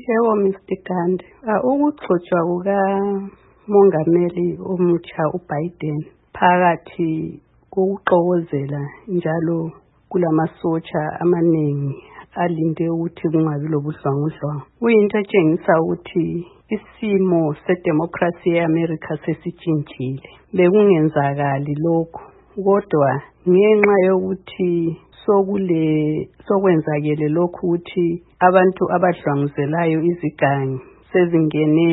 Yebo Mr Gandhi, ukugcotshwa kukamongameli omutsha uBiden phakathi kokuxokozela njalo kulamasotsha amaningi alinde ukuthi kungabi lobudlwangudlwangu. Kuyinto etshengisa ukuthi isimo sedemocracy eAmerica sesitshintshile. Bekungenzakali lokho, kodwa ngenxa yokuthi sokwenzakele lokhu ukuthi abantu abadlwanguzelayo izigangi sezingene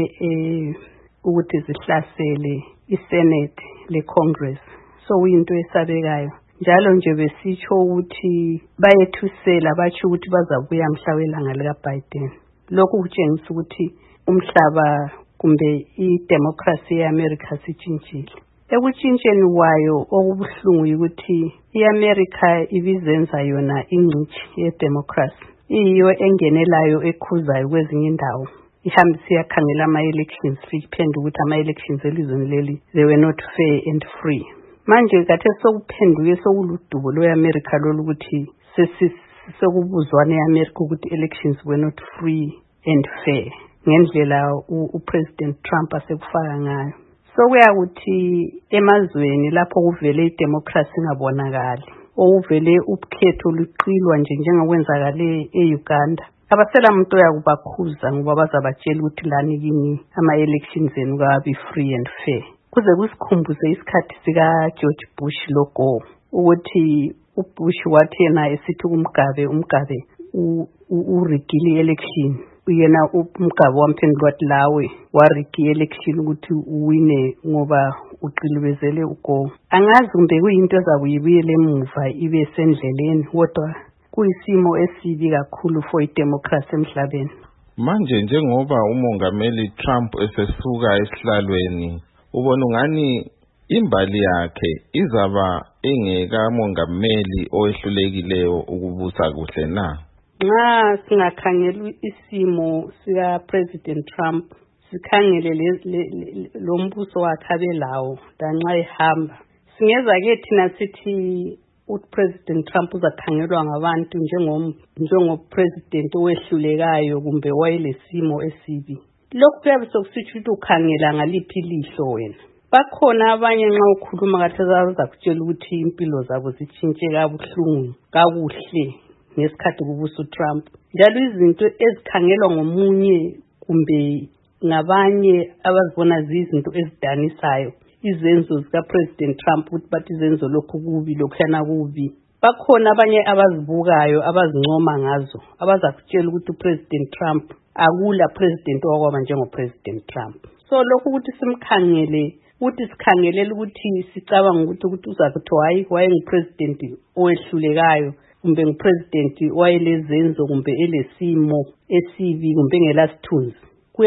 ukuthi zihlasele iSenate leCongress. Kuyinto esabekayo. Njalo nje besitsho ukuthi bayethusela batsho ukuthi bazabuya mhla welanga likaBiden. Lokhu kutshengisa ukuthi umhlaba kumbe idemocracy eAmerica sitshintshile. Ekutshintsheni kwayo okubuhlungu ukuthi iAmerica ibizenza yona ingcitshi yedemocracy. Iyo engenelayo ekhuzayo kwezinye indawo. Ihambe siyakhangela ama-elections, iphendula ukuthi ama-elections elizweni leli they were not fair and free. Manje kade sokuphenduke sokuludubo lweAmerica lolukuthi sekubuzwana eAmerica ukuthi elections were not free and fair ngendlela uPresident Trump asekufaka ngayo. Kuyakuthi emazweni lapho kuvele idemocracy ingabonakali, okuvele ukhetho luqilwa njengokwenzakale eUganda, abasela umuntu oyakubakhuza ngoba bazabatshela ukuthi lani kini ama-elections enu kabi free and fair. Kuze kusikhumbuze isikhathi sika George Bush logo ukuthi uBush wathi yena esithi umgabe urigile election. Yena umgabe wamphendula wathi lawe warigi election ukuthi uwine ngoba uqilibezele uGo. Angazi kumbe kuyinto ezakuyibuyela emuva ibe sendleleni, kodwa kuyisimo esibi kakhulu for idemocracy emhlabeni. Manje njengoba umongameli Trump esesuka esihlalweni, ubona ungani imbali yakhe izaba engeka mongameli owehlulekileyo ukubusa kuhle na? Nxa singakhangela isimo sika President Trump, sikhangele lo mbuso wakhe abelawo lanxa ehamba, singeza ke thina sithi uPresident Trump uzakhangelwa ngabantu njengopresident owehlulekayo kumbe wayelesimo esibi. Lokhu kuyabe sokusitsho ukuthi ukhangela ngaliphi ilihlo wena. Bakhona abanye nxa ukhuluma kahle bazakutshela ukuthi impilo zabo zitshintshe kabuhlungu kakuhle ngesikhathi kubusa uTrump. Njalo izinto ezikhangelwa ngomunye kumbe ngabanye abazibona zizinto ezidanisayo, izenzo zika President Trump ukuthi bathi izenzo lokhu kubi lokhana kubi. Bakhona abanye abazibukayo abazincoma ngazo, abazakutshela ukuthi uPresident Trump akula president okwaba njengoPresident Trump. Lokhu ukuthi simkhangele, ukuthi sikhangelela ukuthi sicabanga ukuthi uzakuthi wayengupresident owehlulekayo kumbe ngupresident wayelezenzo kumbe elesimo esibi kumbe engelasithunzi.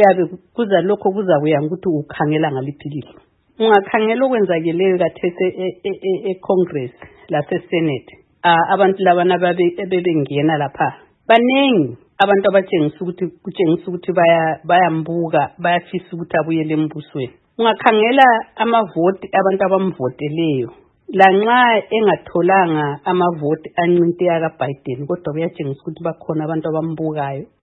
Kuza lokho kuzakuya ukuthi ukhangela ngaliphi ilihlo. Ungakhangela okwenzakeleyo kathese eCongress laseSenate, abantu labana bebengena lapha banengi abantu abatshengisa ukuthi bayambuka, bayafisa ukuthi abuyele embusweni. Ungakhangela amavoti abantu abamvoteleyo, lanxa engatholanga amavoti ancinte aka Biden, kodwa kuyatshengisa ukuthi bakhona abantu abambukayo.